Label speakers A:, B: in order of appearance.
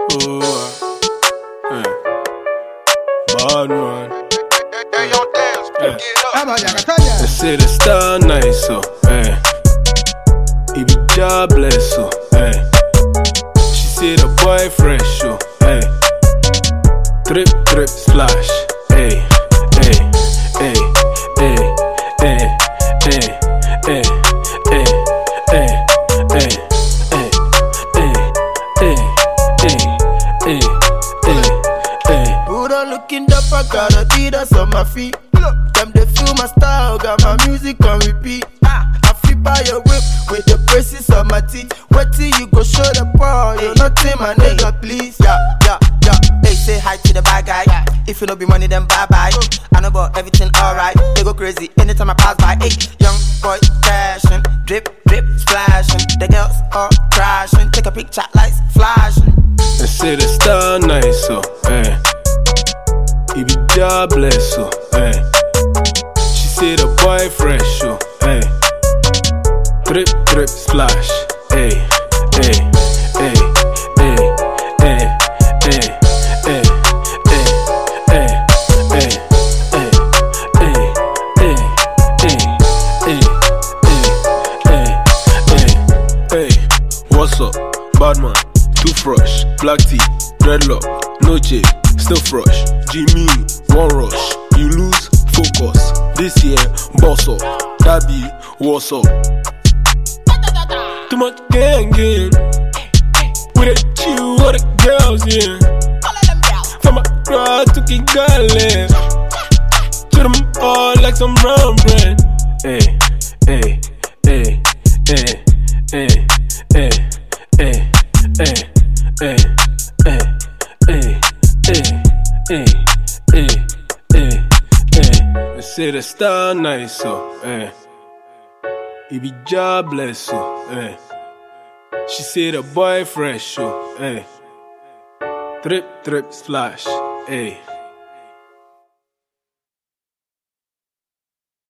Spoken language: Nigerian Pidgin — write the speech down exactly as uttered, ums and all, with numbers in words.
A: Oh, uh, bad man. Yeah. They say the star nice, so hey. He be jobless, so hey. She say the boy fresh, so hey. Trip, trip, splash, hey, hey, hey, hey, hey, hey, hey, hey, hey, hey, hey, hey, hey, hey, hey.
B: Put on looking up, I got Adidas on my feet. Them they feel my style, got my music on repeat. I flip by your whip with the braces on my teeth. Wait till you go show the power, you nothing my nigga, please. Yeah, yeah, yeah. Hey, say hi to the bad guy. If you don't be money, then bye bye. I know about everything alright. They go crazy anytime I pass by. Hey, young boy crashing, drip, drip, splashing. The girls are crashing. Take a picture, lights flashing.
A: They say the star nice, so hey. He be jobless, so hey. She say the boy fresh, so hey. Trip, trip, splash, hey, hey, hey, hey, hey, hey, hey, hey, hey, hey, hey, hey, hey, hey, hey, what's up, Badman, toothbrush, black tea, dreadlock, no J, still fresh, Jimmy, one rush, you lose focus, this year, boss up, that be, what's up? Too much gang gang. We the chill with the girls, yeah. From a crowd to Kigali. Treat them all like some brown bread. Hey, hey, hey, hey, hey, hey, hey, hey, hey, hey, hey, hey, hey, hey, hey. They say the star nice, so hey. He be jobless, so hey. She say the boy fresh, so hey. Trip, trip, splash, hey.